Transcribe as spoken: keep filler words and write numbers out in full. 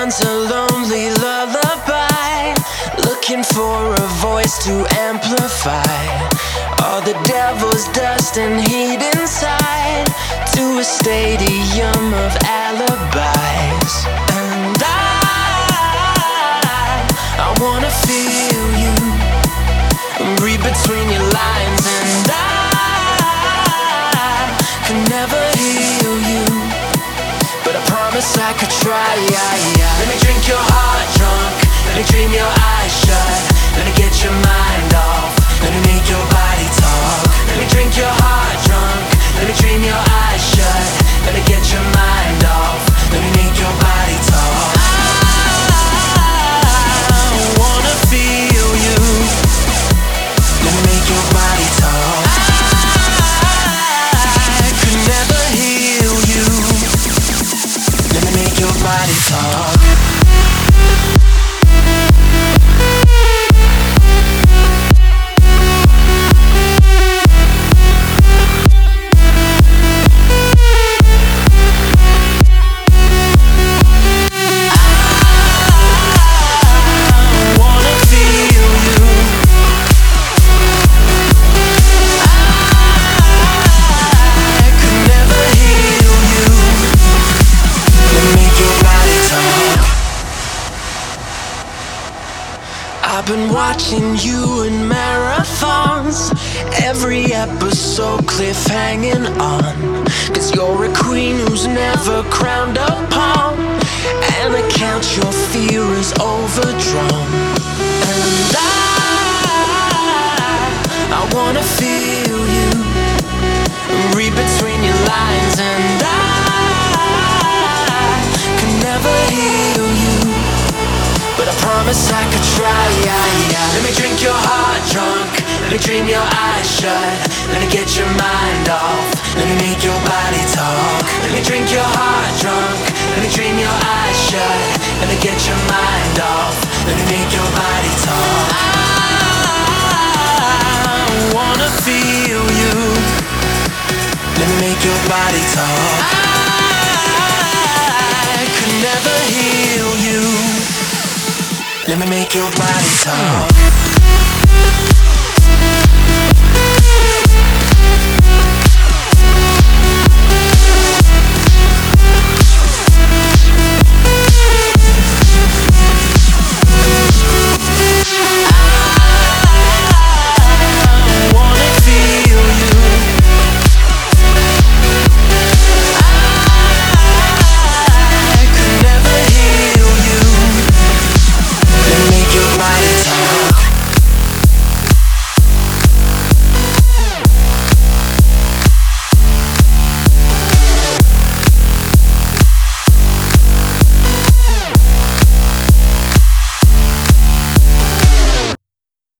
mind's a lonely lullaby, looking for a voice to amplify all the devil's dust and heat inside, to a stadium of alibis. And I, I wanna feel you, read between your lines. And I can never heal you, but I promise I could try. Let me drink your heart drunk, let me dream your eyes shut, let me get your mind off, let me make your body talk. Let me drink your heart drunk, let me dream your eyes shut, let me get your mind off, let me make your body talk. I wanna feel you, let me make your body talk. I could never heal you, let me make your body talk. I've been watching you in marathons, every episode cliffhanging on, cause you're a queen who's never crowned upon, and I count your fear is overdrawn. And I, I wanna feel you, read between your lines. And I can never heal you, but I promise I could try. Let me drink your heart drunk, let me dream your eyes shut, let me get your mind off, let me make your body talk. Let me drink your heart drunk, let me dream your eyes shut, let me get your mind off, let me make your body talk. I wanna feel you, let me make your body talk. I could never heal you, let me make your body talk.